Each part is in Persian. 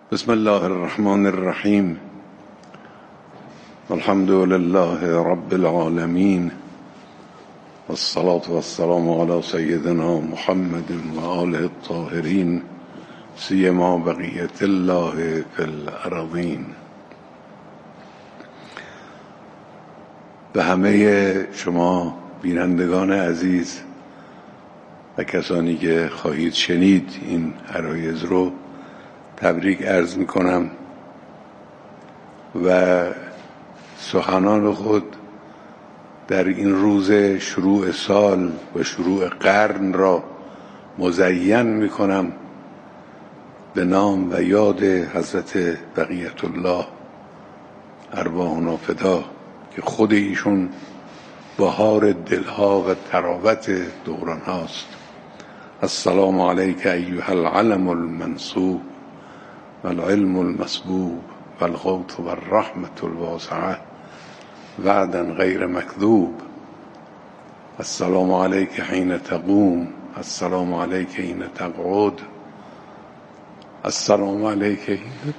بسم الله الرحمن الرحیم. الحمد لله رب العالمین، والصلاة والسلام على سیدنا محمد و آله الطاهرین، سیما بقیة الله فی الارضین. به همه شما بینندگان عزیز و کسانی که خواهید شنید این عرایض رو تبریک عرض می کنم و سخنان خود در این روز شروع سال و شروع قرن را مزین می کنم به نام و یاد حضرت بقیت الله ارواحنا فدا که خود ایشون بهار دلها و تراوت دوران هاست. السلام علیک ایها العلم المنصوب والعلم المسبوب والغوث والرحمة الواسعة وعدا غیر مکذوب. السلام علیک حین تقوم، السلام علیک حین تقعد، السلام علیک حین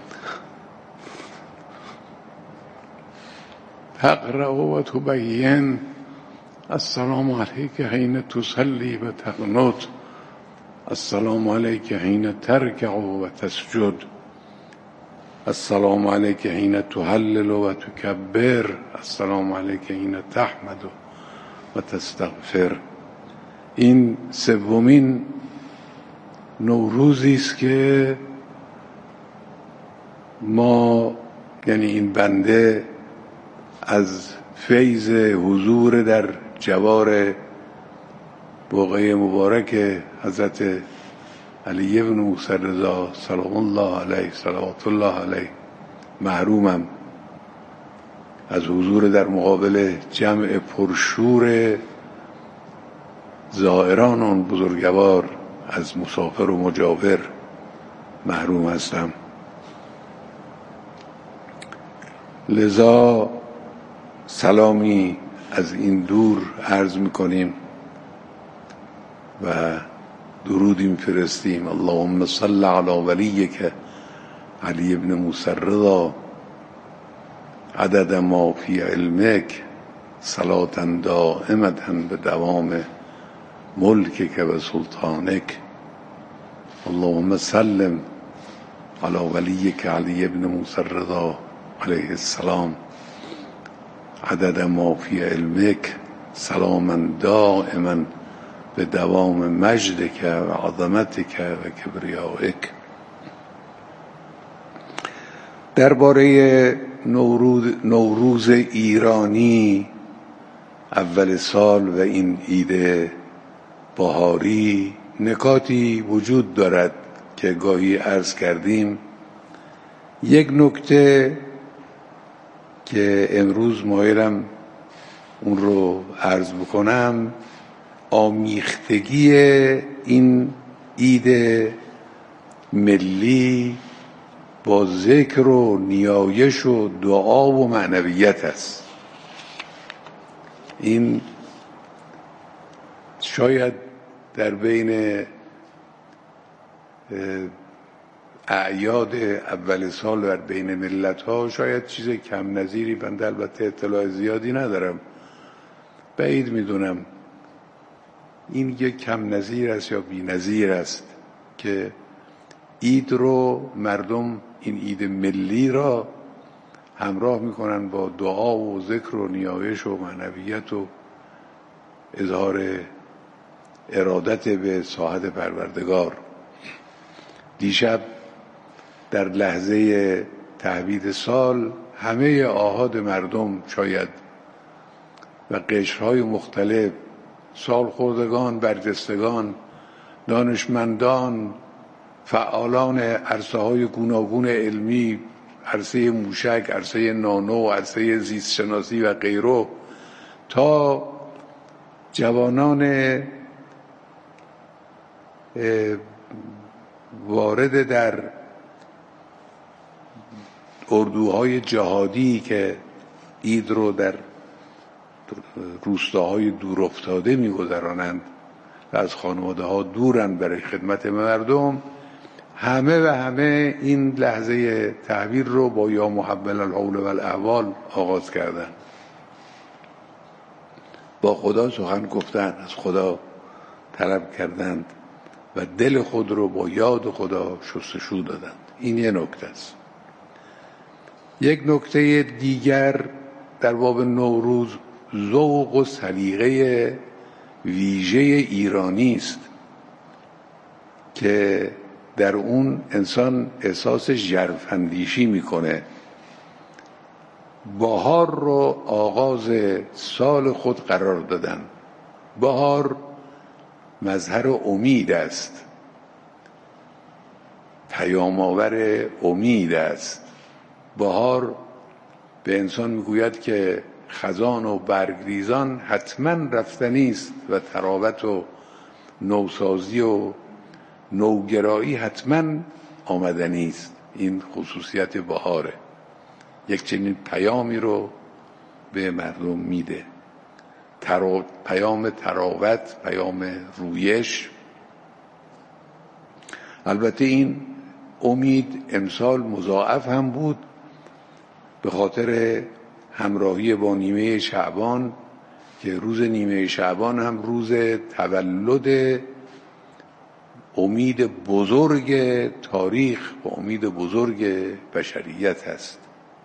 تقرأ و تبین، السلام علیک حین تصلی و تقنط، السلام علیک حین ترکع و تسجد، السلام علیک حین تهلل و تکبر، السلام علیک حین تحمد و تستغفر. این سومین نوروزی است که ما، یعنی این بنده، از فیض حضور در جوار بقعه مبارک حضرت علی بن موسی رضا سلام الله علیه صلوات الله علیه محرومم. از حضور در مقابل جمع پرشور زائران آن بزرگوار، از مسافر و مجاور محروم هستم. لذا سلامی از این دور عرض میکنیم و درودی میفرستیم. اللهم صل علی ولیک علی ابن موسی رضا عدد ما فی علمک صلاة دائمة به دوام ملکک و سلطانک. اللهم سلم علی ولیک علی ابن موسی رضا علیه السلام عدد ما فی علمک سلاما دائما به دوام مجدک و عظمتک و کبریائک. درباره نوروز ایرانی اول سال و این عید بهاری نکاتی وجود دارد که گاهی عرض کردیم. یک نکته که امروز مایلم اون رو عرض بکنم، آمیختگی این عید ملی با ذکر و نیایش و دعا و معنویت است. این شاید در بین اعیاد اول سال و بین ملت ها شاید چیز کم نظیری، بنده البته اطلاع زیادی ندارم، بعید میدونم این یک کم نظیر است یا بی نظیر است که عید رو مردم، این عید ملی را همراه میکنن با دعا و ذکر و نیایش و معنویت و اظهار ارادت به ساحت پروردگار. دیشب در لحظه تحویل سال همه آحاد مردم شاید و قشرهای مختلف، سالخوردگان، برجستگان، دانشمندان، فعالان عرصه‌های گوناگون علمی، عرصه موشک، عرصه نانو، عرصه زیست شناسی و غیره، تا جوانان وارد در اردوهای جهادی که عید رو در روستاهای دور افتاده می‌گذرانند و از خانواده ها دورن برای خدمت مردم، همه و همه این لحظه تحویل رو با یا محول الحول و الاحوال آغاز کردن. با خدا سخن گفتن، از خدا طلب کردند و دل خود رو با یاد خدا شستشو دادند. این یه نکته است. یک نکته دیگر در باب نوروز ذوق و سلیقه ویژه ایرانی است که در اون انسان احساس ژرف‌اندیشی میکنه. بهار رو آغاز سال خود قرار دادن. بهار مظهر امید است، پیام آور امید است. بهار به انسان میگوید که خزان و برگریزان حتما رفتنی است و تراوت و نوسازی و نوگرایی حتما آمدنی است. این خصوصیت بهاره. یک چنین پیامی رو به مردم میده. پیام تراوت، پیام رویش. البته این امید امسال مضاعف هم بود به خاطر همراهی با نیمه شعبان که روز نیمه شعبان هم روز تولد امید بزرگ تاریخ و امید بزرگ بشریت هست.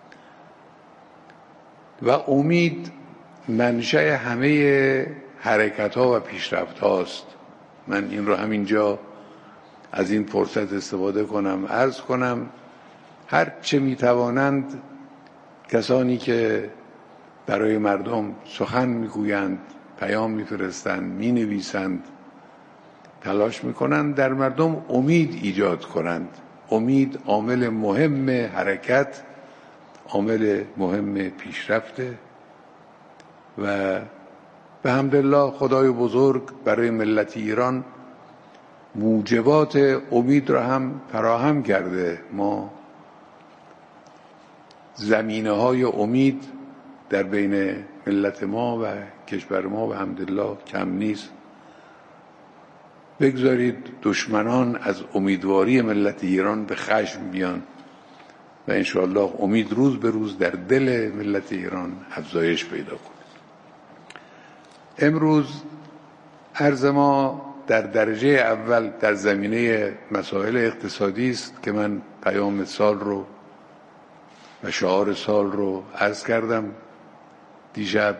و امید منشأ همه حرکت ها و پیشرفت هاست. من این رو همینجا از این فرصت استفاده کنم عرض کنم هر چه میتوانند کسانی که برای مردم سخن میگویند، پیام میفرستند، مینویسند، تلاش میکنند در مردم امید ایجاد کنند. امید عامل مهم حرکت، عامل مهم پیشرفته و به حمدالله خدای بزرگ برای ملت ایران موجبات امید را هم فراهم کرده. ما زمینه‌های امید در بین ملت ما و کشور ما به حمدالله کم نیست. بگذارید دشمنان از امیدواری ملت ایران به خشم بیان و انشاءالله امید روز به روز در دل ملت ایران افزایش پیدا کنه. امروز عرض ما در درجه اول در زمینه مسائل اقتصادی است که من پیام سال رو و شعار سال رو عرض کردم دیشب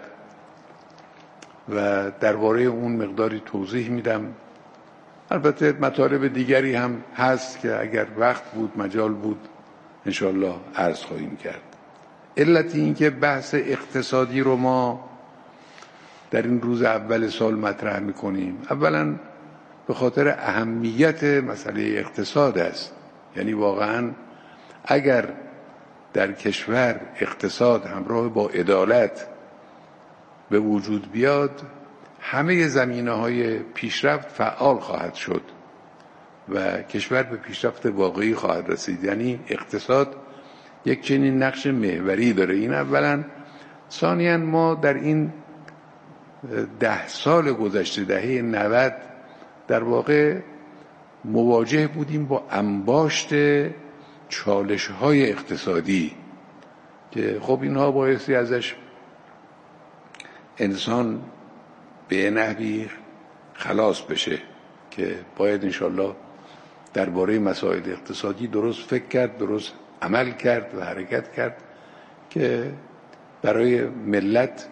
و درباره اون مقداری توضیح میدم. البته مطالب دیگری هم هست که اگر وقت بود مجال بود انشاءالله عرض خواهیم کرد. علت این که بحث اقتصادی رو ما در این روز اول سال مطرح میکنیم اولا به خاطر اهمیت مسئله اقتصاد است. یعنی واقعا اگر در کشور اقتصاد همراه با عدالت به وجود بیاد همه زمینه‌های پیشرفت فعال خواهد شد و کشور به پیشرفت واقعی خواهد رسید. یعنی اقتصاد یک چنین نقش محوری داره. این اولا. ثانیاً ما در این 10 سال گذشته دهه 90 در واقع مواجه بودیم با انباشت چالش‌های اقتصادی که خب اینها بایستی ازش انسان به نحوی خلاص بشه که باید انشالله درباره مسائل اقتصادی درست فکر کرد، درست عمل کرد و حرکت کرد که برای ملت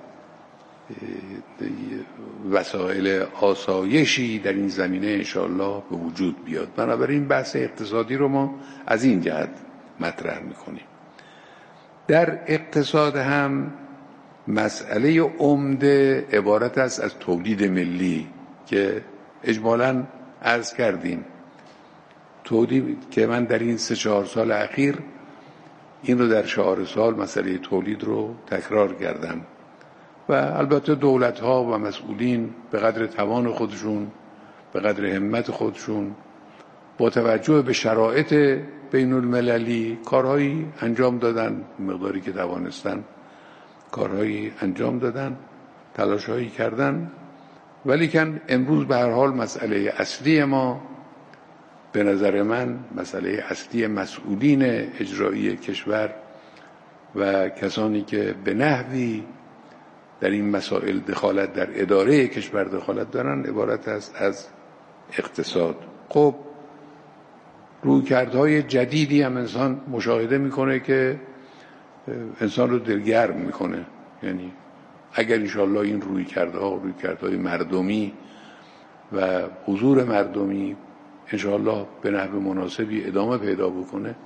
وسایل آسایشی در این زمینه انشاءالله به وجود بیاد. بنابراین بحث اقتصادی رو ما از این جهت مطرح میکنیم. در اقتصاد هم مسئله عمده عبارت است از تولید ملی که اجمالاً عرض کردیم. تولید که من در این 3-4 سال اخیر این رو در شعار سال مسئله تولید رو تکرار کردم و البته دولت‌ها و مسئولین به قدر توان خودشون، به قدر همت خودشون، با توجه به شرایط بین المللی کارهایی انجام دادن، مقداری که توانستن کارهایی انجام دادن، تلاشهایی کردن. ولیکن امروز به هر حال مسئله اصلی ما به نظر من مسئله اصلی مسئولین اجرایی کشور و کسانی که به نحوی در این مسائل دخالت در اداره کشور دخالت دارن عبارت است از اقتصاد. خب رویکردهای جدیدی هم انسان مشاهده میکنه که انسان رو دلگرم میکنه. یعنی اگر انشاءالله این رویکردهای مردمی و حضور مردمی انشاءالله به نحو مناسبی ادامه پیدا بکنه،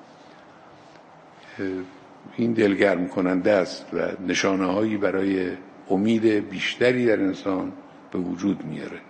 این دلگرم کننده است و نشانه هایی برای امید بیشتری در انسان به وجود میاره.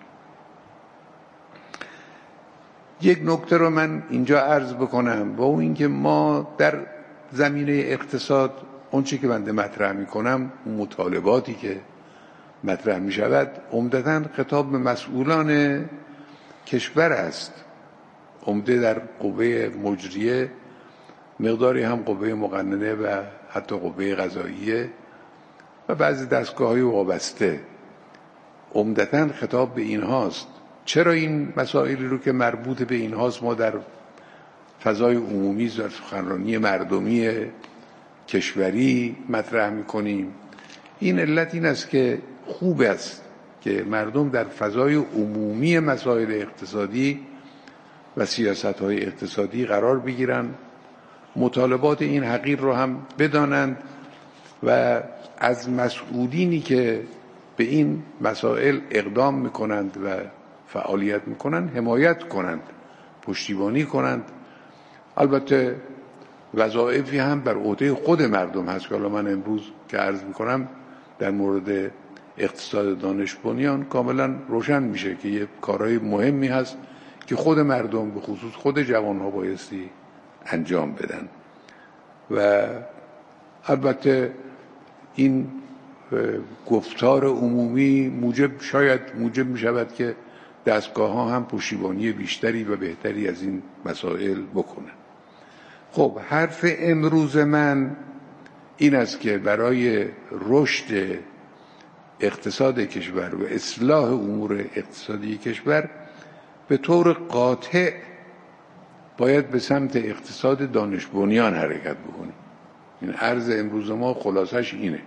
یک نکته رو من اینجا عرض بکنم و اون اینکه ما در زمینه اقتصاد اون چی که بنده مطرح میکنم، مطالباتی که مطرح میشود عمدتاً خطاب به مسئولان کشور است. عمده در قوه مجریه، مقداری هم قوه مقننه و حتی قوه قضاییه و بعضی دستگاه‌های وابسته. عمدتاً خطاب به اینهاست. چرا این مسائلی رو که مربوط به اینهاست ما در فضای عمومی و سخنرانی مردمی کشوری مطرح می‌کنیم؟ این علت این است که خوب است که مردم در فضای عمومی مسائل اقتصادی و سیاست‌های اقتصادی قرار بگیرن، مطالبات این حقیر رو هم بدانند و از مسئولینی که به این مسائل اقدام میکنند و فعالیت میکنند حمایت کنند، پشتیبانی کنند. البته وظایفی هم بر عهده خود مردم هست که حالا من امروز که عرض میکنم در مورد اقتصاد دانش بنیان کاملا روشن میشه که یه کارهای مهمی هست که خود مردم به خصوص خود جوانها بایستی انجام بدن. و البته این گفتار عمومی شاید موجب می شود که دستگاه ها هم پشتیبانی بیشتری و بهتری از این مسائل بکنن. خب حرف امروز من این است که برای رشد اقتصاد کشور و اصلاح امور اقتصادی کشور به طور قاطع باید به سمت اقتصاد دانش بنیان حرکت بکنیم. این عرض امروز ما خلاصش اینه.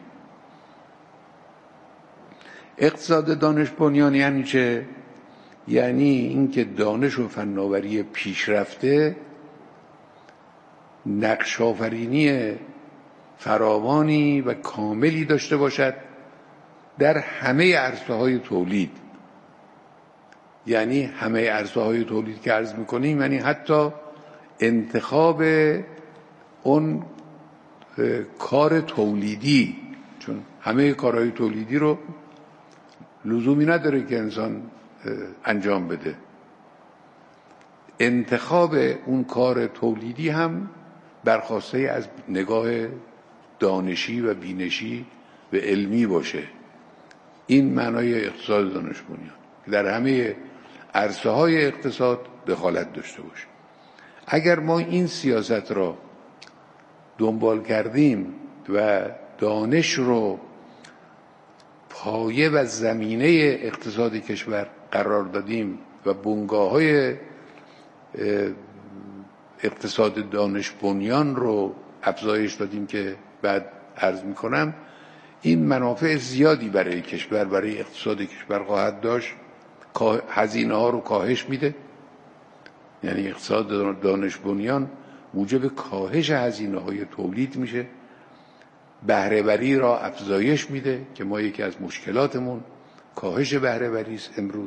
اقتصاد دانش بنیان یعنی چه؟ یعنی اینکه دانش و فناوری پیشرفته نقش آفرینی فراوانی و کاملی داشته باشد در همه عرصه‌های تولید. یعنی همه عرصه‌های تولید که عرض می‌کنیم یعنی حتی انتخاب اون کار تولیدی، چون همه کارهای تولیدی رو لزومی نداره که انسان انجام بده. انتخاب اون کار تولیدی هم برخواسته از نگاه دانشی و بینشی و علمی باشه. این معنای اقتصاد دانش بنیان که در همه عرصه‌های اقتصاد دخالت داشته باشه. اگر ما این سیاست را دنبال کردیم و دانش رو پایه و زمینه اقتصاد کشور قرار دادیم و بنگاه‌های اقتصاد دانش بنیان رو افزایش دادیم که بعد عرض می‌کنم، این منافع زیادی برای کشور، برای اقتصاد کشور خواهد داشت. هزینه ها رو کاهش میده. یعنی اقتصاد دانش بنیان موجب کاهش هزینه های تولید میشه، بهره وری را افزایش میده که ما یکی از مشکلاتمون کاهش بهره وری است امروز.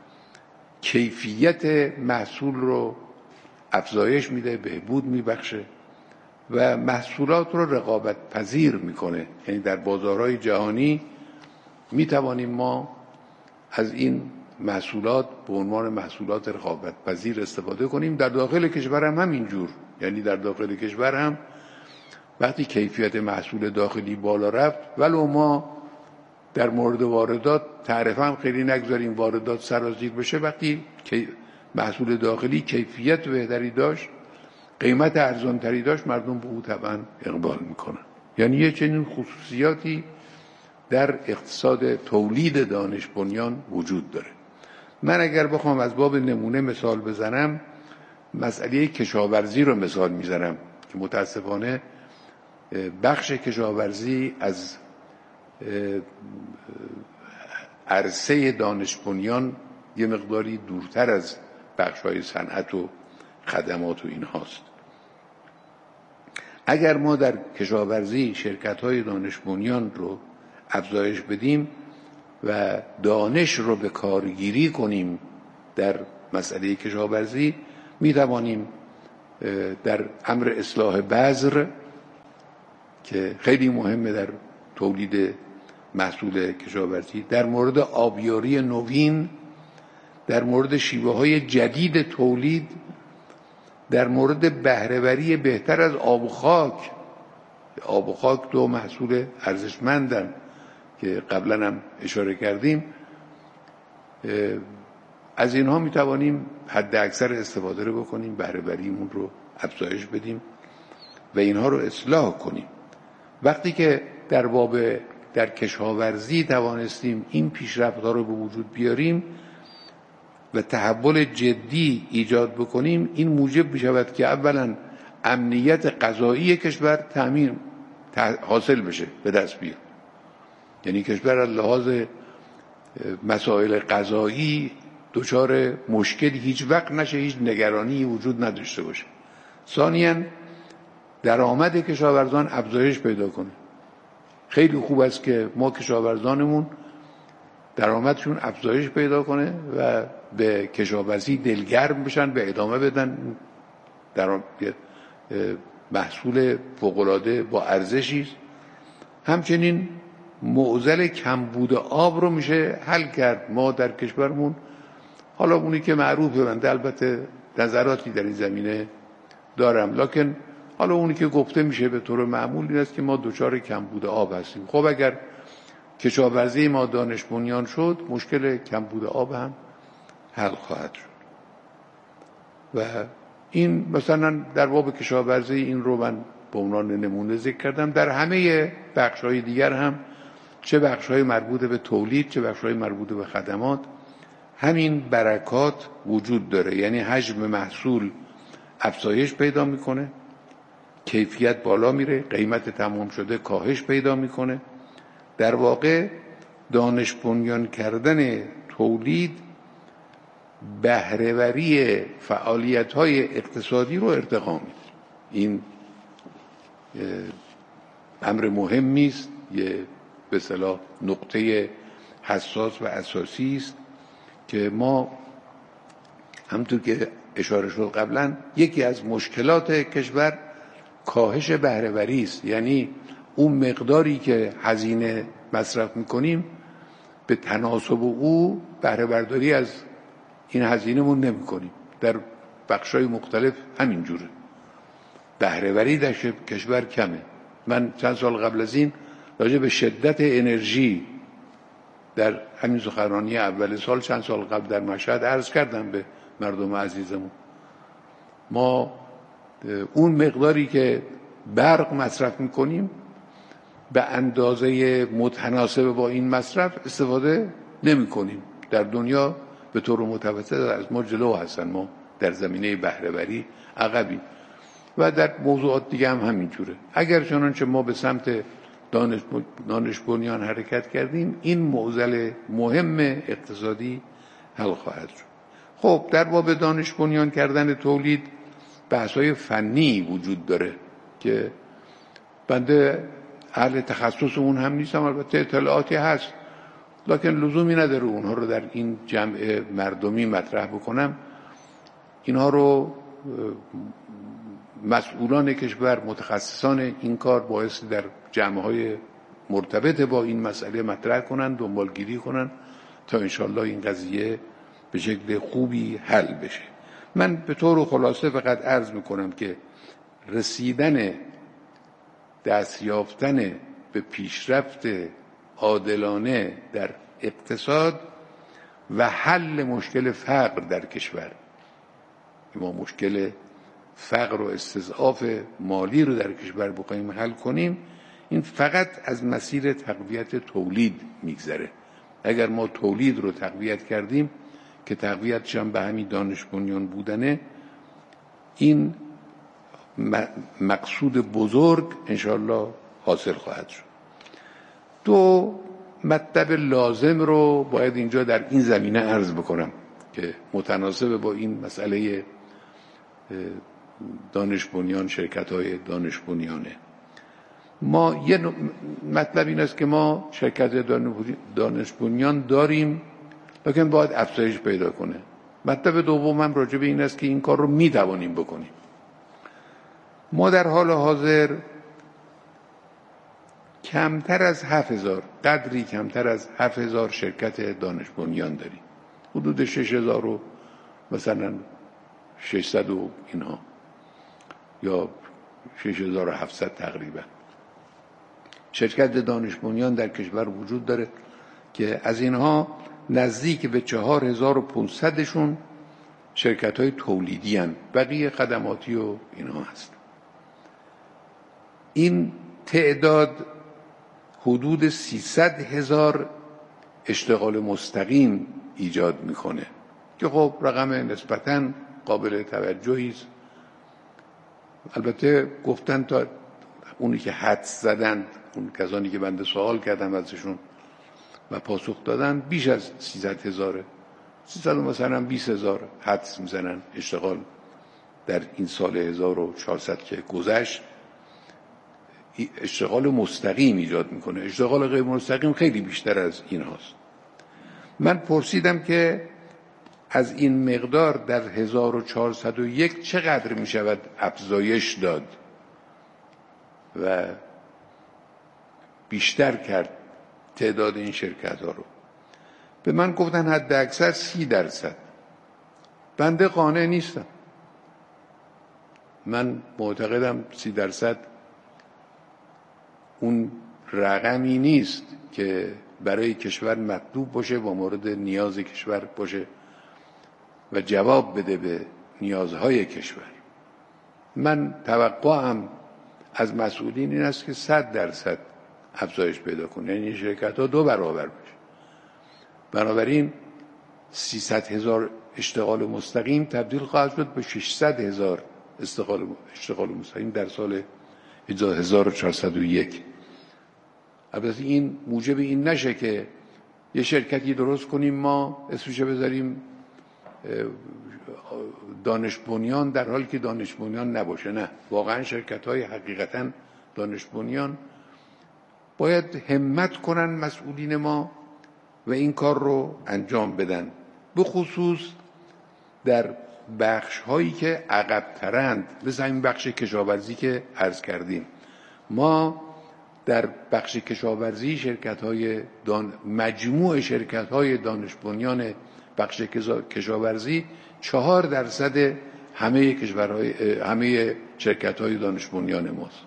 کیفیت محصول رو افزایش میده، بهبود میبخشه و محصولات رو رقابت پذیر میکنه. یعنی در بازارهای جهانی میتوانیم ما از این محصولات به عنوان محصولات رقابت پذیر استفاده کنیم. در داخل کشور هم همینجور. یعنی در داخل کشور هم وقتی کیفیت محصول داخلی بالا رفت، ولو ما در مورد واردات تعرفه هم خیلی نگذاریم واردات سرازیر بشه، وقتی محصول داخلی کیفیت بهتری داشت، قیمت ارزانتری داشت، مردم به او طبعا اقبال میکنن. یعنی یه چنین خصوصیاتی در اقتصاد تولید دانش بنیان وجود داره. من اگر بخوام از باب نمونه مثال بزنم، مسئله کشاورزی رو مثال میزنم که متاسفانه بخش کشاورزی از عرصه دانش بنیان یه مقداری دورتر از بخش‌های صنعت و خدمات و این هاست. اگر ما در کشاورزی شرکت‌های دانش بنیان رو افزایش بدیم و دانش رو به کارگیری کنیم در مسئله کشاورزی، می توانیم در امر اصلاح بذر که خیلی مهمه در تولید محصول کشاورزی، در مورد آبیاری نوین، در مورد شیوه‌های جدید تولید، در مورد بهره‌وری بهتر از آب و خاک. آب و خاک دو محصول ارزشمندن که قبلا هم اشاره کردیم. از اینها می توانیم حد اکثر استفاده رو بکنیم، بهره‌وریمون رو افزایش بدیم و اینها رو اصلاح کنیم. وقتی که در کشاورزی توانستیم این پیشرفت‌ها رو به وجود بیاریم و تحول جدی ایجاد بکنیم، این موجب می‌شود که اولا امنیت غذایی کشور حاصل بشه، به دست بیاد. یعنی کشور از لحاظ مسائل غذایی دچار مشکلی هیچ وقت نشه، هیچ نگرانی وجود نداشته باشه. ثانیاً درآمد کشاورزان افزایش پیدا کنه. خیلی خوب است که ما کشاورزانمون درآمدشون افزایش پیدا کنه و به کشاورزی دلگرم بشن، به ادامه بدن. در محصول فوق‌العاده با ارزشی است. همچنین معضل کمبود آب رو میشه حل کرد. ما در کشورمون، حالا اونی که معروفه، بنده البته نظراتی در این زمینه دارم، لکن حالا اونی که گفته میشه به طور معمول این است که ما دچار کمبود آب هستیم. خب اگر کشاورزی ما دانش بنیان شد، مشکل کمبود آب هم حل خواهد شد. و این مثلا در باب کشاورزی این رو من به عنوان نمونه ذکر کردم. در همه بخش‌های دیگر هم، چه بخش‌های مربوط به تولید، چه بخش‌های مربوط به خدمات، همین برکات وجود داره. یعنی حجم محصول افزایش پیدا میکنه، کیفیت بالا میره، قیمت تمام شده کاهش پیدا میکنه. در واقع دانش بنیان کردن تولید بهره‌وری فعالیت‌های اقتصادی رو ارتقا میده. این امر مهمی است، یه به اصطلاح نقطه حساس و اساسی است که ما همونطور که اشاره شد قبلا، یکی از مشکلات کشور کاهش بهره‌وری است. یعنی اون مقداری که هزینه مصرف میکنیم به تناسب او بهره برداری از این هزینه‌مون نمی‌کنیم. در بخش‌های مختلف همین جوره، بهره‌وری در کشور کمه. من چند سال قبل از این راجع به شدت انرژی در همین سخنرانی اول سال چند سال قبل در مشهد عرض کردم به مردم عزیزمون. ما اون مقداری که برق مصرف می‌کنیم به اندازه متناسب با این مصرف استفاده نمی‌کنیم. در دنیا به طور متوسط از ما جلو هستن، ما در زمینه بهره‌وری عقبیم و در موضوعات دیگه هم همینجوره. اگر چنانچه ما به سمت دانش بنیان حرکت کردیم، این معضل مهم اقتصادی حل خواهد شد. خب در باب دانش بنیان کردن تولید بحث‌های فنی وجود داره که بنده اهل تخصص اون هم نیستم، البته اطلاعاتی هست، لکن لزومی نداره اونها رو در این جمع مردمی مطرح بکنم. اینها رو مسئولان کشور، متخصصان این کار بایستی در جمع‌های مرتبط با این مسئله مطرح کنن، دنبالگیری کنن تا انشالله این قضیه به شکل خوبی حل بشه. من به طور خلاصه فقط عرض میکنم که رسیدن، دست یافتن به پیشرفت عادلانه در اقتصاد و حل مشکل فقر در کشور، ما مشکل فقر و استضعاف مالی رو در کشور بخوایم حل کنیم، این فقط از مسیر تقویت تولید میگذره. اگر ما تولید رو تقویت کردیم که تقویتش هم به همین دانش بنیان بودنه، این مقصود بزرگ انشاءالله حاصل خواهد شد. دو مطلب لازم رو باید اینجا در این زمینه عرض بکنم که متناسب با این مسئله دانش بنیان، شرکت‌های دانش بنیانه. ما یه مطلب این است که ما شرکت دانش بنیان داریم لیکن باید افزایش پیدا کنه. مطلب دوم هم راجع به این است که این کار رو می‌توانیم بکنیم. ما در حال حاضر کمتر از 7000 قدری کمتر از 7000 شرکت دانش بنیان داریم. حدود 6000 و مثلا 600 و اینها یا 6700 تقریبا شرکت دانش بنیان در کشور وجود داره که از اینها نزدیک به 4500شون شرکت‌های تولیدی هستند، بقیه خدماتی و اینها هست. این تعداد حدود 300,000 اشتغال مستقیم ایجاد میکنه که خب رقم نسبتاً قابل توجهی است. البته گفتن تا اونی که حدس زدن، اون کسانی که بنده سوال کردم ازشون و پاسخ دادن، بیش از 300,000 مثلا 20,000 حدس میزنن اشتغال در این سال 1400 که گذشت اشتغال مستقیم ایجاد میکنه. اشتغال غیر مستقیم خیلی بیشتر از این هاست. من پرسیدم که از این مقدار در 1401 چقدر میشود افزایش داد و بیشتر کرد تعداد این شرکت ها رو. به من گفتن حد اکثر 30%. بنده قانع نیستم. من معتقدم 30% اون رقمی نیست که برای کشور مطلوب باشه و مورد نیاز کشور باشه و جواب بده به نیازهای کشور. من توقعم از مسئولین این است که 100% افزایش پیدا کنه، یعنی شرکت ها 2 برابر بشه. بنابراین 300,000 اشتغال مستقیم تبدیل خواهد شد به 600,000 اشتغال مستقیم در سال 1401. البته این موجب این نشه که یه شرکتی درست کنیم ما اسمش بذاریم دانش بنیان در حالی که دانش بنیان نباشه. نه، واقعا شرکت‌های حقیقتاً دانش بنیان باید همت کنن مسئولین ما و این کار رو انجام بدن، به خصوص در بخش هایی که عقب ترند، مثل این بخش کشاورزی که عرض کردیم. ما در بخش کشاورزی مجموع شرکت های دانش بنیان بخش کشاورزی 4% همه شرکت های دانش بنیان ماست.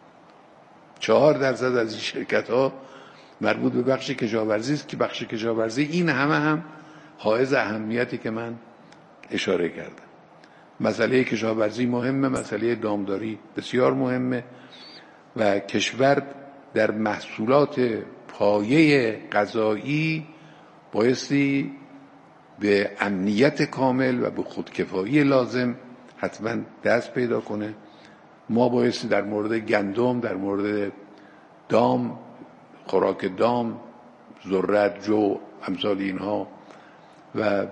4% از این شرکت ها مربوط به بخش کشاورزی است که بخش کشاورزی این هم حائز اهمیتی که من اشاره کردم. مسئله کشاورزی مهمه، مسئله دامداری بسیار مهمه و کشور در محصولات پایه غذایی بایستی به امنیت کامل و به خودکفایی لازم حتما دست پیدا کنه. ما بایستی در مورد گندم، در مورد دام، خوراک دام، ذرت، جو، امثال اینها و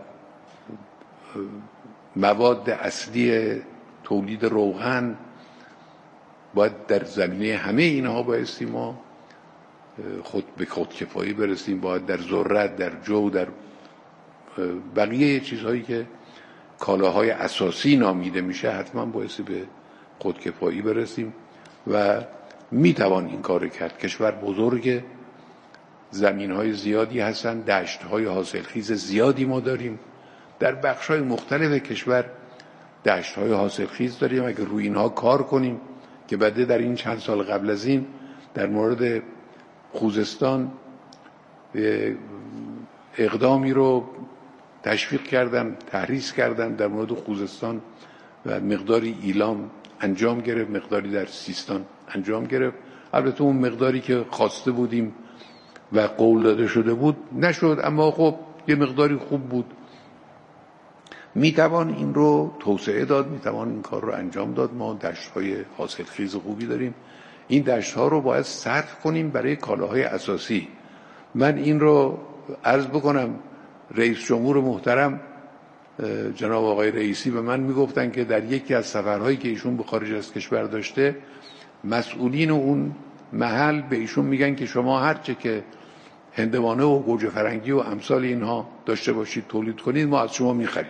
مواد اصلی تولید روغن، باید در زمینه همه اینها بایستی ما به خودکفایی برسیم. باید در ذرت، در جو، در بقیه چیزهایی که کالاهای اساسی نامیده میشه حتما بایستی به خودکفایی برسیم و میتوان این کار کرد. کشور بزرگه، زمینهای زیادی هستن، دشتهای حاصلخیز زیادی ما داریم. در بخشهای مختلف کشور دشتهای حاصلخیز داریم. اگر روی اینها کار کنیم که بعد در این چند سال قبل از این در مورد خوزستان اقدامی رو تشویق کردم، تحریض کردم در مورد خوزستان و مقداری ایلام انجام گرفت، مقداری در سیستان انجام گرفت. البته اون مقداری که خواسته بودیم و قول داده شده بود نشد، اما خب یه مقداری خوب بود میتوان این رو توسعه داد، میتوان این کار رو انجام داد. ما دشت‌های حاصلخیز خوبی داریم، این دشت‌ها رو باید صرف کنیم برای کالاهای اساسی. من این رو عرض بکنم، رئیس جمهور محترم جناب آقای رئیسی به من میگفتن که در یکی از سفرهایی که ایشون به خارج از کشور داشته، مسئولین اون محل به ایشون میگن که شما هرچه که هندوانه و گوجه فرنگی و امثال اینها داشته باشید تولید کنید، ما از شما میخریم.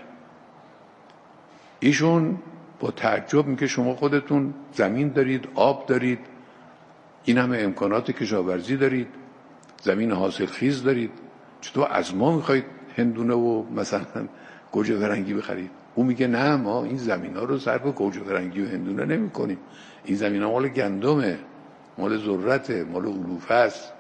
ایشون با تعجب میگه شما خودتون زمین دارید، آب دارید، این همه امکانات کشاورزی دارید، زمین حاصلخیز دارید، چطور از ما میخواید هندونه و مثلا گوجه فرنگی بخرید؟ اون میگه نه، ما این زمین ها رو صرف گوجه فرنگی و هندونه نمی کنیم، این زمین ها مال گندمه، مال ذرته، مال علوفه است.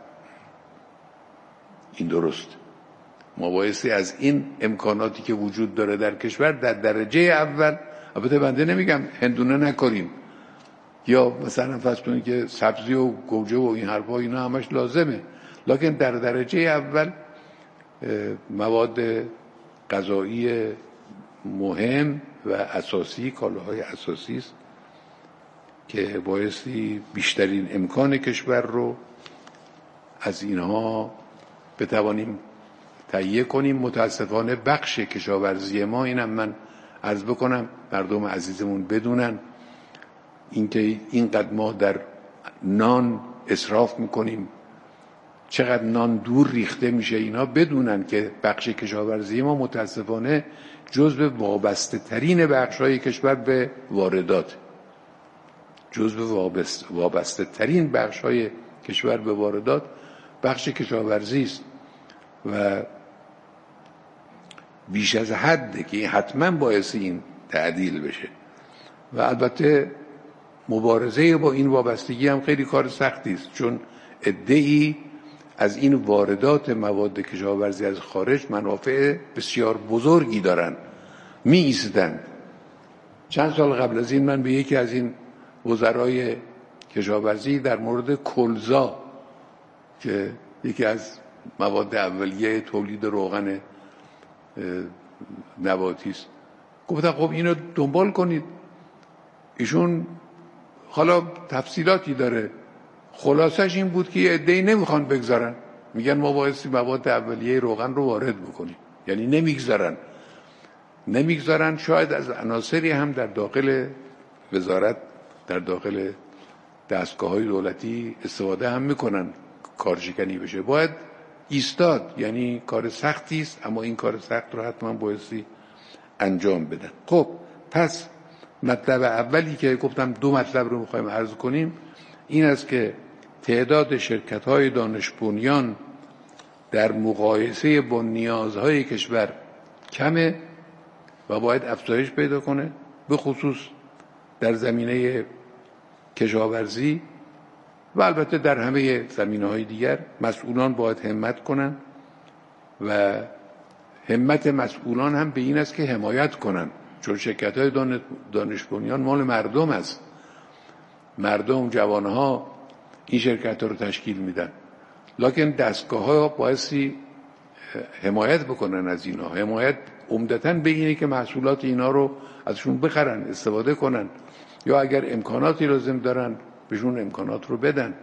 این درست. ما بایستی از این امکاناتی که وجود داره در کشور در درجه اول، البته بنده نمیگم هندونه نکنیم یا مثلا فرض کنید که سبزی و گوجه و این حرفا اینا همش لازمه، لکن در درجه اول مواد غذایی مهم و اساسی، کالاهای اساسی است که بایستی بیشترین امکان کشور رو از اینها بتوانیم تهیه کنیم. متاسفانه بخش کشاورزی ما، اینم من عرض بکنم مردم عزیزمون بدونن، اینکه اینقدر ما در نان اسراف میکنیم، چقدر نان دور ریخته میشه، اینا بدونن که بخش کشاورزی ما متاسفانه جزو وابسته ترین بخش های کشور به واردات، جزو وابسته ترین بخش های کشور به واردات بخش کشاورزی است و بیش از حده که حتما باعث این تعدیل بشه. و البته مبارزه با این وابستگی هم خیلی کار سختی است، چون عده‌ای از این واردات مواد کشاورزی از خارج منافع بسیار بزرگی دارن، می ایستن. چند سال قبل از این من به یکی از این وزرای کشاورزی در مورد کلزا که یکی از مواد اولیه تولید روغن نباتی است گفتم خب اینو دنبال کنید. ایشون حالا تفصیلاتی داره، خلاصش این بود که یه عده‌ای نمیخوان بگذارن، میگن ما بایستی مواد اولیه روغن رو وارد بکنیم، یعنی نمیگذارن. شاید از عناصری هم در داخل وزارت، در داخل دستگاه‌های دولتی استفاده هم میکنن، کارشکنی بشه. باید ایستاد، یعنی کار سختی است، اما این کار سخت رو حتما بایستی انجام بدن. خب پس مطلب اولی که گفتم، دو مطلب رو میخوایم عرض کنیم، این است که تعداد شرکت‌های دانش بنیان در مقایسه با نیازهای کشور کمه و باید افزایش پیدا کنه، به خصوص در زمینه کشاورزی و البته در همه زمینه‌های دیگر. مسئولان باید همت کنن و همت مسئولان هم به این است که حمایت کنن، چون شرکت‌های دانش بنیان مال مردم است. مردم، جوانها این شرکت‌ها رو تشکیل میدن، لکن دستگاه‌ها بایستی حمایت بکنن از اینا. حمایت عمدتاً به اینه که محصولات اینا رو ازشون بخرن، استفاده کنن، یا اگر امکاناتی لازم دارن بهشون امکانات رو بدن.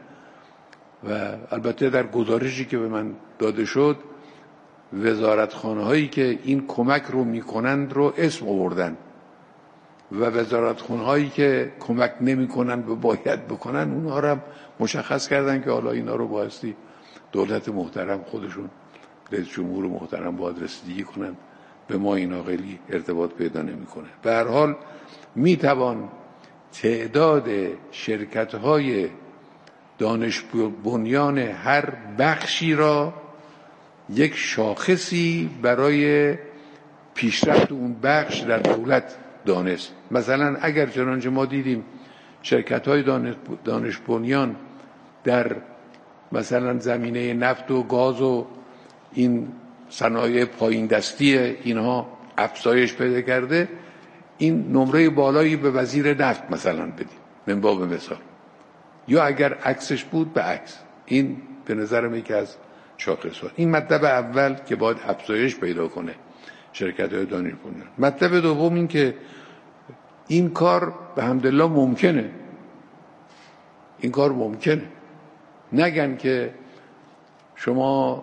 و البته در گزارشی که به من داده شد، وزارتخانه‌هایی که این کمک رو میکنند رو اسم آوردن و وزارتخانه‌هایی که کمک نمیکنن و باید بکنن اونها رو مشخص کردن که حالا اینا رو بایستی دولت محترم خودشون، رئیس جمهور محترم باید رسیدگی کنن، به ما اینا خیلی ارتباط پیدا نمیکنه. به هر حال میتوان تعداد شرکت‌های دانش بنیان هر بخشی را یک شاخصی برای پیشرفت اون بخش در دولت دانست. مثلا اگر چنانچه ما دیدیم شرکت‌های دانش بنیان در مثلا زمینه نفت و گاز و این صنایع پایین دستی اینها افزایش پیدا کرده، این نمره بالایی به وزیر نفت مثلا بدیم من باب مثال، یا اگر عکسش بود به عکس. این به نظرم یکی از شاخص‌ها. این مطلب اول که باید افزایش پیدا کنه شرکت‌های دانش بنیان. مطلب دوم این که این کار به حمدالله ممکنه. این کار ممکنه. نگن که شما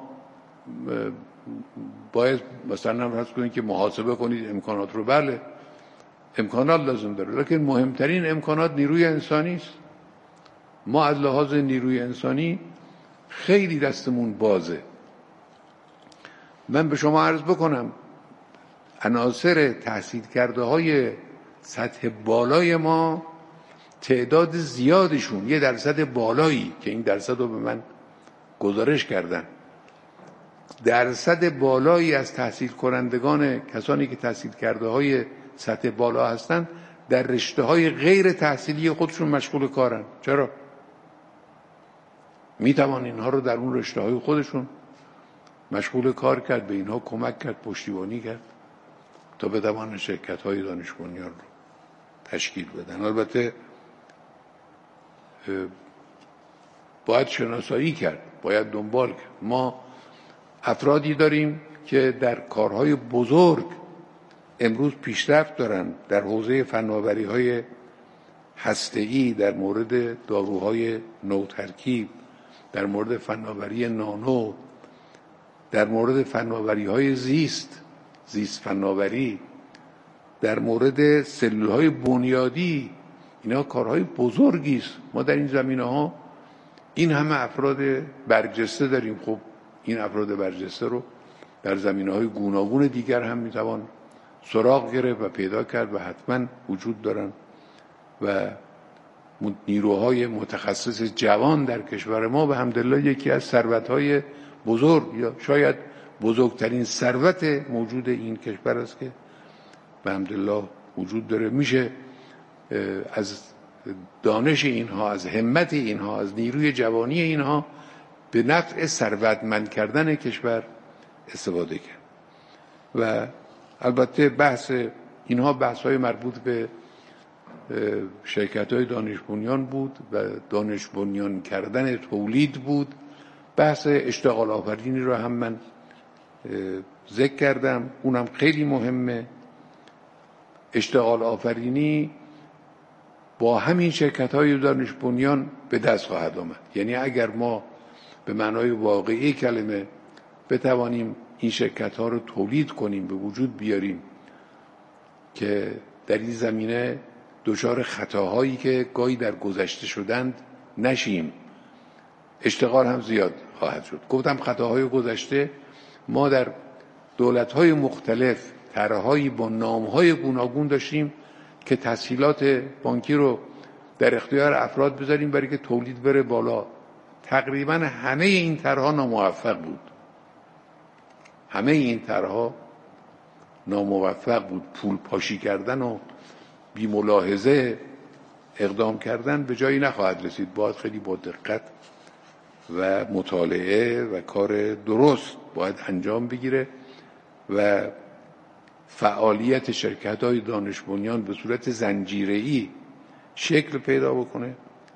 باید مثلا فرض کنید که محاسبه کنید امکانات رو. بله امکانات لازم داره، لیکن مهمترین امکانات نیروی انسانی است. ما از لحاظ نیروی انسانی خیلی دستمون بازه. من به شما عرض بکنم عناصر تحصیل کرده های سطح بالای ما تعداد زیادشون، یه درصد بالایی که این درصد رو به من گزارش کردن، درصد بالایی از تحصیل کنندگان کسانی که تحصیل کرده های سطح بالا هستن در رشته های غیر تحصیلی خودشون مشغول کارن. چرا؟ میتوان اینها رو در اون رشته های خودشون مشغول کار کرد، به اینها کمک کرد، پشتیبانی کرد تا بتوان شرکت های دانش بنیان رو تشکیل بدن. البته باید شناسایی کرد، باید دنبال کرد. ما افرادی داریم که در کارهای بزرگ امروز پیشرفت دارن در حوزه فناوری‌های هسته‌ای، در مورد داروهای نوترکیب، در مورد فناوری نانو، در مورد فناوری‌های زیست فناوری، در مورد سلول‌های بنیادی. اینا کارهای بزرگی است. ما در این زمینه‌ها این همه افراد برجسته داریم. خب این افراد برجسته رو در زمینه‌های گوناگون دیگر هم میتوان سراغ گرفت و پیدا کرد و حتما وجود دارن و نیروهای متخصص جوان در کشور ما به حمدالله یکی از ثروت‌های بزرگ یا شاید بزرگترین ثروت موجود این کشور است که به حمدالله وجود داره. میشه از دانش اینها، از همت اینها، از نیروی جوانی اینها به نفع ثروتمند کردن کشور استفاده کرد. و البته بحث اینها بحث‌های مربوط به شرکت‌های دانش بنیان بود و دانش بنیان کردن تولید بود. بحث اشتغال آفرینی رو هم من ذکر کردم، اونم خیلی مهمه. اشتغال آفرینی با همین شرکت‌های دانش بنیان به دست خواهد آمد. یعنی اگر ما به معنای واقعی کلمه بتوانیم این شرکت‌ها رو تولید کنیم، به وجود بیاریم که در این زمینه دچار خطاهایی که گاهی در گذشته شدند نشیم، اشتغال هم زیاد خواهد شد. گفتم خطاهای گذشته، ما در دولت‌های مختلف طرح‌هایی با نام‌های گوناگون داشتیم که تسهیلات بانکی رو در اختیار افراد بذاریم برای که تولید بره بالا. تقریباً همه این طرح‌ها ناموفق بود. همه این طرح‌ها ناموفق بود. پول پاشی کردن و بی ملاحظه اقدام کردن به جایی نخواهد رسید. باید خیلی با دقت و مطالعه و کار درست باید انجام بگیره و فعالیت شرکت‌های دانش بنیان به صورت زنجیره‌ای شکل پیدا بکنه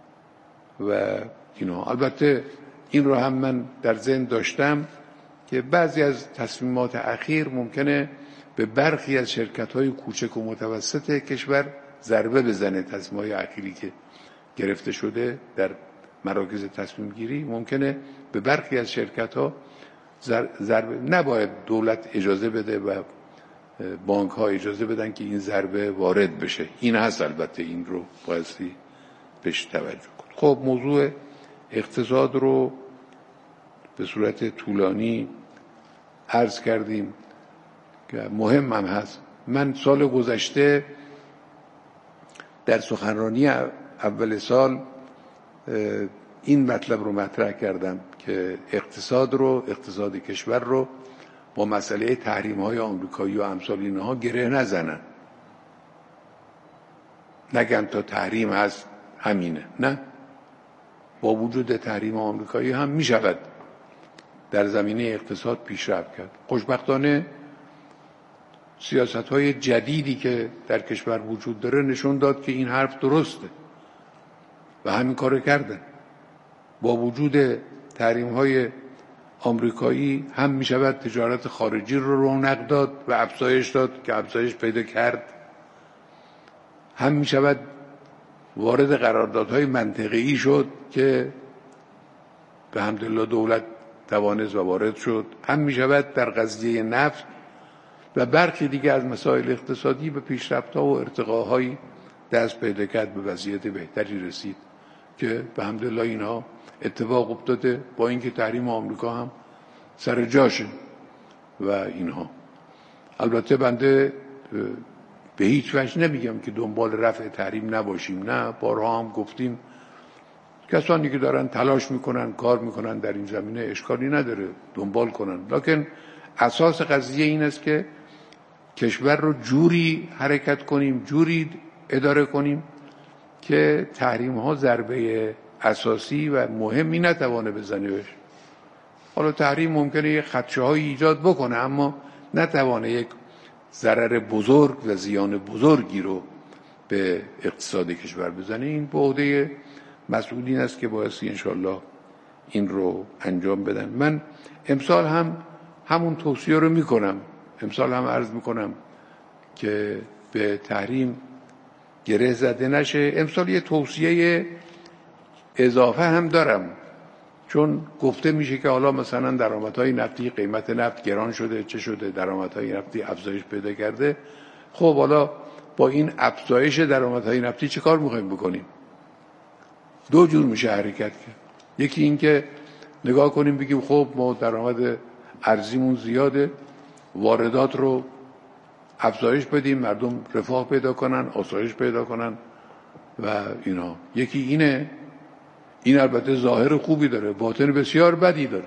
و اینا. البته این رو هم من در ذهن داشتم که بعضی از تصمیمات اخیر ممکنه به برخی از شرکت‌های کوچک و متوسط کشور ضربه بزنه. تصمیم‌های اخیری که گرفته شده در مراکز تصمیم گیری ممکنه به برخی از شرکت‌ها ضربه. نباید دولت اجازه بده و بانک‌ها اجازه بدن که این ضربه وارد بشه. این هست. البته این رو بایستی بهش توجه کن. خب موضوع اقتصاد رو به صورت طولانی عرض کردیم که مهم هم هست. من سال گذشته در سخنرانی اول سال این مطلب رو مطرح کردم که اقتصاد کشور رو با مسئله تحریم‌های آمریکایی و امثال اینها گره نزنن. نگن تا تحریم هست همینه. نه، با وجود تحریم آمریکایی هم می شود در زمینه اقتصاد پیشرفت کرد. خوشبختانه سیاست‌های جدیدی که در کشور وجود داره نشون داد که این حرف درسته و همین کارو کردن. با وجود تحریم‌های آمریکایی هم می شود تجارت خارجی رو رونق داد و افزایش داد که افزایش پیدا کرد، هم می شود وارد قراردادهای منطقه‌ای شد که به حمدالله دولت توانست و وارد شد، هم می شود در قضیه نفت و برخی دیگه از مسائل اقتصادی به پیشرفت‌ها و ارتقاهای دست پیدا کرد، به وضعیت بهتری رسید که به حمدالله اینها اتفاق افتاده، با اینکه تحریم آمریکا هم سر جاشه و اینها. البته بنده به هیچ وجه نمیگم که دنبال رفع تحریم نباشیم، نه، بارها هم گفتیم کسانی که دارن تلاش میکنن، کار میکنن در این زمینه اشکالی نداره دنبال کنن، لکن اساس قضیه این است که کشور رو جوری حرکت کنیم، جوری اداره کنیم که تحریم ها ضربه اساسی و مهمی نتوانه بزنه بهش. حالا تحریم ممکنه یک خدشه های ایجاد بکنه اما نتوانه یک ضرر بزرگ و زیان بزرگی رو به اقتصاد کشور بزنه. این به عهده مسئولین است که بایستی انشالله این رو انجام بدن. من امسال هم همون توصیه رو میکنم، امسال هم عرض میکنم که به تحریم گره زده نشه. امسال یه توصیه اضافه هم دارم، چون گفته میشه که حالا مثلا درآمدهای نفتی، قیمت نفت گران شده، چه شده، درآمدهای نفتی افزایش پیدا کرده. خب حالا با این افزایش درآمدهای نفتی چه کار میخوایم بکنیم؟ دو جور میشه حرکت کرد. یکی این که نگاه کنیم بگیم خب ما درآمد ارزیمون زیاده، واردات رو افزایش بدیم، مردم رفاه پیدا کنن، آسایش پیدا کنن و اینا. یکی اینه. این البته ظاهر خوبی داره، باطن بسیار بدی داره.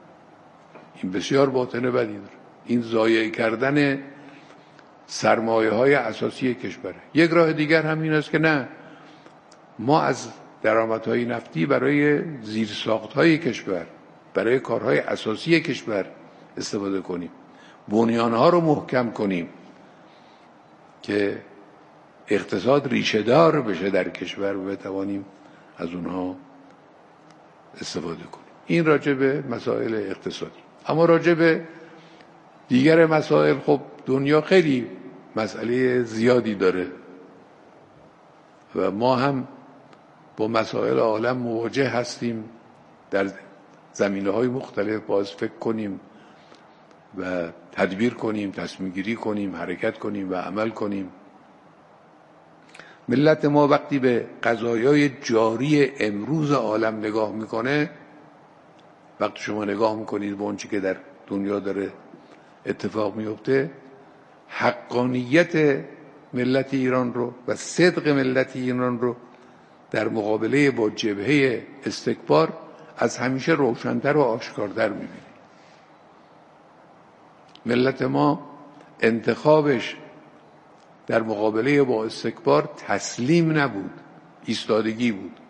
این بسیار باطن بدی داره. این ضایع کردن سرمایه های اساسی کشوره. یک راه دیگر هم این است که نه، ما از درآمدهای نفتی برای زیرساخت‌های کشور، برای کارهای اساسی کشور استفاده کنیم، بنیانها رو محکم کنیم که اقتصاد ریشه دار بشه در کشور و بتوانیم از اونها استفاده کنیم. این راجع به مسائل اقتصادی. اما راجع به دیگر مسائل، خب دنیا خیلی مسئله زیادی داره و ما هم با مسائل عالم مواجه هستیم، در زمینه‌های مختلف باید فکر کنیم و تدبیر کنیم، تصمیم گیری کنیم، حرکت کنیم و عمل کنیم. ملت ما وقتی به قضایای جاری امروز عالم نگاه میکنه، وقتی شما نگاه میکنید به اون چیزی که در دنیا داره اتفاق میفته، حقانیت ملت ایران رو و صدق ملت ایران رو در مقابله با جبهه استکبار از همیشه روشن‌تر و آشکارتر می‌بینیم. ملت ما انتخابش در مقابله با استکبار تسلیم نبود، ایستادگی بود،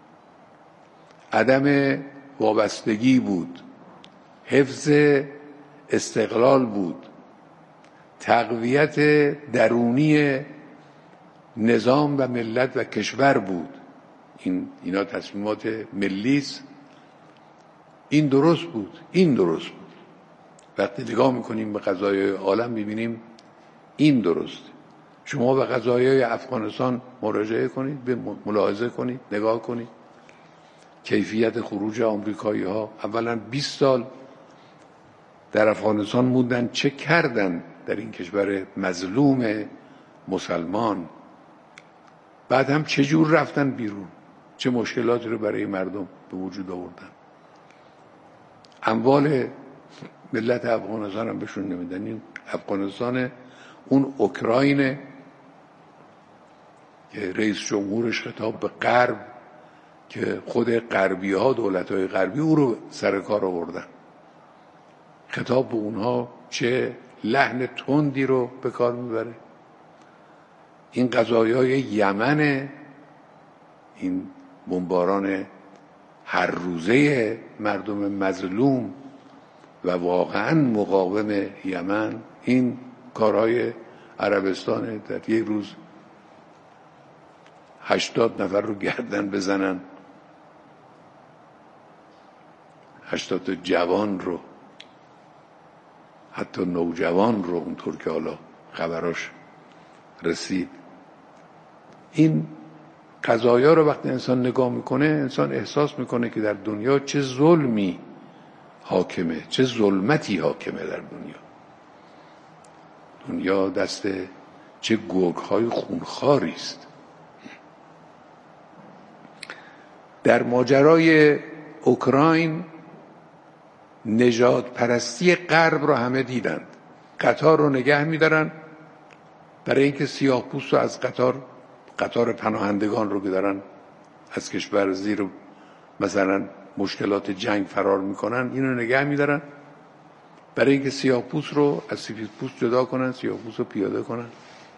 عدم وابستگی بود، حفظ استقلال بود، تقویت درونی نظام و ملت و کشور بود. اینا تصمیمات ملی است. این درست بود. وقتی نگاه میکنیم به قضایای عالم میبینیم این درسته. شما به قضایای افغانستان مراجعه کنید، به ملاحظه کنید، نگاه کنید کیفیت خروج آمریکایی ها. اولا 20 سال در افغانستان موندن، چه کردن در این کشور مظلوم مسلمان، بعد هم چه جور رفتن بیرون، چه مشکلاتی رو برای مردم به وجود آوردن. اموال ملت افغانستان هم بهشون نمیدن. این افغانستان اون اوکراینه که رئیس جمهورش خطاب به غرب که خود غربی ها، دولت های غربی او رو سر کار آوردن، خطاب به اونها چه لحن تندی رو به کار میبره. این قضایای یمن، این بمباران هر روزه مردم مظلوم و واقعا مقاوم یمن، این کارهای عربستان در یک روز 80 نفر رو گردن بزنن. 80 جوان رو، حتی نوجوان رو، اونطور که حالا خبراش رسید. این قضایا رو وقتی انسان نگاه میکنه، انسان احساس میکنه که در دنیا چه ظلمی حاکمه، چه ظلمتی حاکمه در دنیا. دنیا دست چه گرگ‌های خونخواری است. در ماجرای اوکراین نژاد پرستی غرب رو همه دیدند. قطار رو نگه می‌دارن برای اینکه سیاه‌پوست رو از قطار پناهندگان رو که دارن از کشور زیر مثلا مشکلات جنگ فرار میکنن، اینو نگه می‌دارن برای اینکه سیاه‌پوست رو از سفیدپوست جدا کنن، سیاه‌پوست رو پیاده کنن.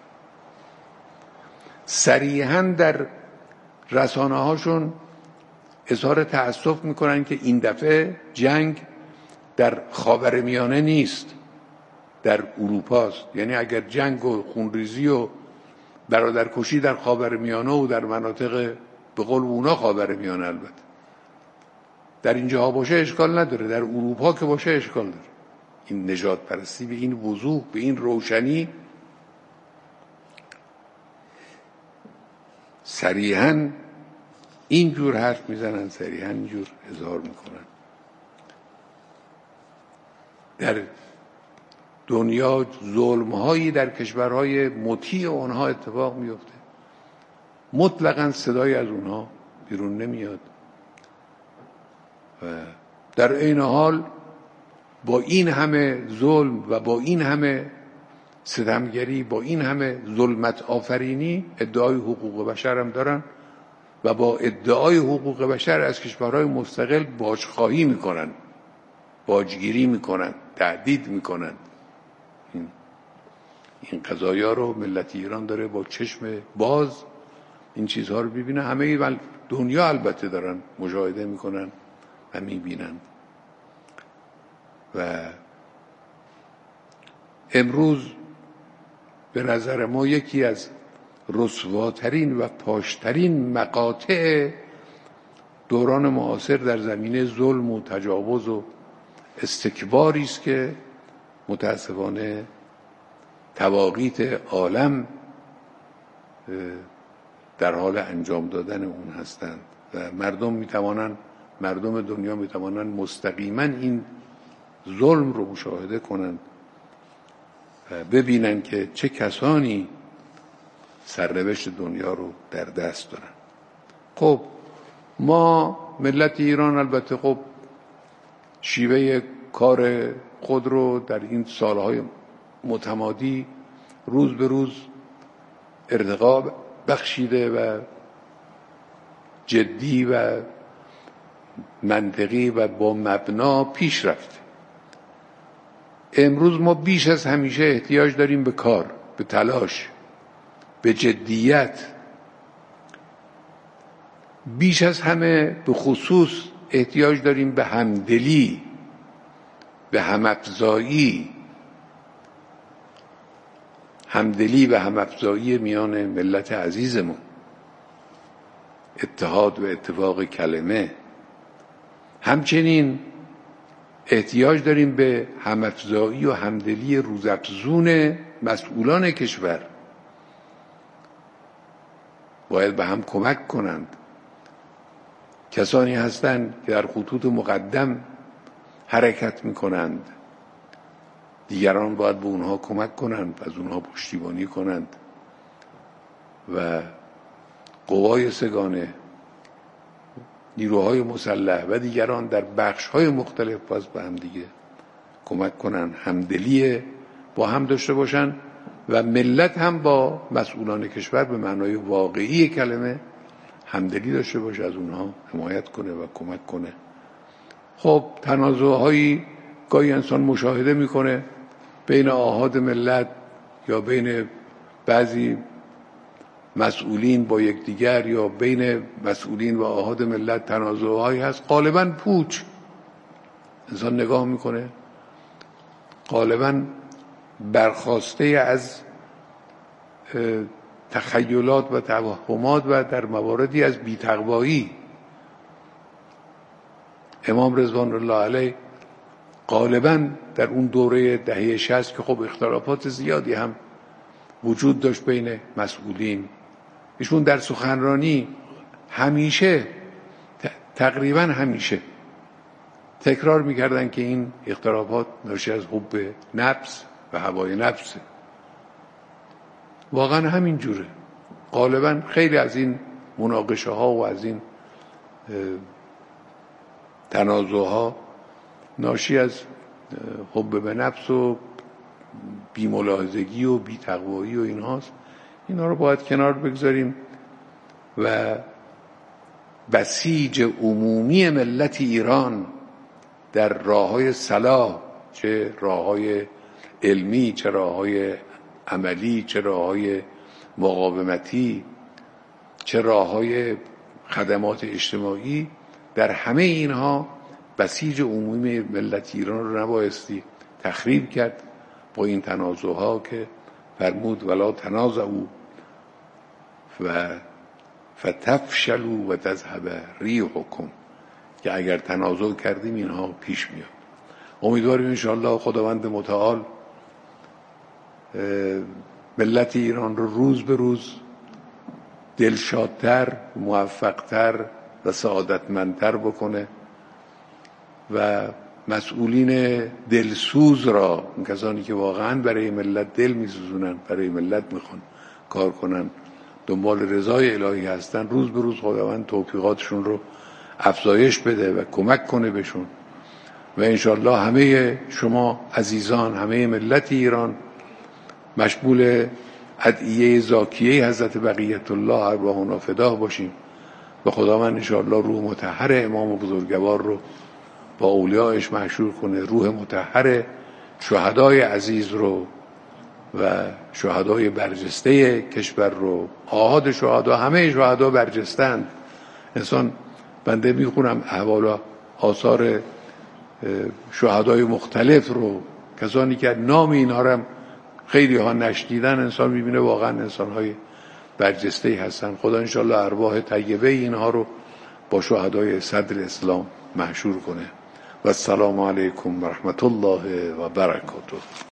صریحاً در رسانه‌هاشون اظهار تأسف میکنن که این دفعه جنگ در خاورمیانه نیست، در اروپاست. یعنی اگر جنگ و خونریزی و برادرکشی در خاورمیانه و در مناطق به قول اونا خاورمیانه، البته در اینجاها باشه اشکال نداره، در اروپا که باشه اشکال داره. این نژاد پرستی به این وضوح، به این روشنی صریحاً اینجور حرف میزنن، صریحاً اینجور اظهار میکنن. در دنیا ظلم‌هایی در کشورهای مطیع اونها اتفاق میفته، مطلقاً صدای از اونها بیرون نمیاد و در این حال با این همه ظلم و با این همه ستمگری، با این همه ظلمت آفرینی ادعای حقوق بشر هم دارن و با ادعای حقوق بشر از کشورهای مستقل باجخواهی میکنن، باجگیری میکنن، تهدید میکنن. این قضایا رو ملت ایران داره با چشم باز این چیزها رو ببینه. همه دنیا البته دارن مشاهده میکنن و میبینن. و امروز به نظر ما یکی از رسواترین و پاشترین مقاطع دوران معاصر در زمینه ظلم و تجاوز و استکباری است که متاسفانه طواغیت عالم در حال انجام دادن اون هستند و مردم دنیا میتوانند مستقیما این ظلم رو مشاهده کنند و ببینن که چه کسانی سرنوشت دنیا رو در دست دارن. خب ما ملت ایران البته خب شیوه کار خود رو در این سالهای متمادی روز به روز ارتقا بخشیده و جدی و منطقی و با مبنا پیش رفته. امروز ما بیش از همیشه احتیاج داریم به کار، به تلاش، به جدیت. بیش از همه به خصوص احتیاج داریم به همدلی، به همافزایی، همدلی و همافزایی میان ملت عزیزمون، اتحاد و اتفاق کلمه. همچنین احتیاج داریم به همافزایی و همدلی روزافزون مسئولان کشور. باید به هم کمک کنند. کسانی هستند که در خطوط مقدم حرکت میکنند، دیگران باید به اونها کمک کنند، از اونها پشتیبانی کنند و قوای سگانه، نیروهای مسلح و دیگران در بخش‌های مختلف باز به هم دیگه کمک کنند، همدلی با هم داشته باشند و ملت هم با مسئولان کشور به معنای واقعی کلمه همدلی داشته باشه، از اونها حمایت کنه و کمک کنه. خب تنازع‌هایی گاهی انسان مشاهده میکنه بین آحاد ملت یا بین بعضی مسئولین با یکدیگر یا بین مسئولین و آحاد ملت تنازع‌هایی هست، غالباً پوچ. انسان نگاه میکنه غالباً برخاسته از تخیلات و توهمات و در مواردی از بی‌تقوایی. امام رضوان الله علیه غالبا در اون دوره دهه 60 که خب اختلافات زیادی هم وجود داشت بین مسئولین، ایشون در سخنرانی همیشه تقریبا همیشه تکرار میکردن که این اختلافات ناشی از حب نفس و هوای نفسه. واقعا همین جوره. غالبا خیلی از این مناقشه ها و از این تنازع ها ناشی از حب به نفس و بی‌ملاحظگی و بی‌تقوایی و اینهاست. اینا رو باید کنار بگذاریم و بسیج عمومی ملت ایران در راه‌های صلاح، چه راه‌های علمی، چه راه‌های عملی، چه راه‌های مقاومتی، چه راه‌های خدمات اجتماعی، در همه اینها بسیج عمومی ملت ایران رو نبایستی تخریب کرد با این تنازع‌ها که فرمود ولا تنازعوا فتفشلوا و تذهب ریحکم، که اگر تنازع کردیم اینها پیش میاد. امیدواریم انشاءالله خداوند متعال ملت ایران رو روز به روز دلشادتر، موفقتر و سعادتمندتر بکنه و مسئولین دلسوز را، اون کسانی که واقعا برای ملت دل میسوزونن، برای ملت میخوان کار کنن، دنبال رضای الهی هستن، روز به روز خداوند توفیقاتشون رو افزایش بده و کمک کنه بهشون و انشالله همه شما عزیزان، همه ملت ایران مشمول ادعیه زاکیه حضرت بقیت الله ارواحنا فداه باشیم و خداوند انشالله روح مطهر امام بزرگوار رو با اولیاءش محشور کنه، روح مطهر شهدای عزیز رو و شهدای برجسته کشور رو، آحاد شهدا، همه شهدا برجستند. انسان بنده میخونم احوال آثار شهدای مختلف رو، کسانی که نام اینا رو خیلی ها نشنیدن، انسان میبینه واقعا انسان های برجسته هستن. خدا انشالله ارواح طیبه اینها رو با شهدای صدر اسلام محشور کنه. و السلام علیکم و رحمت الله و برکاته.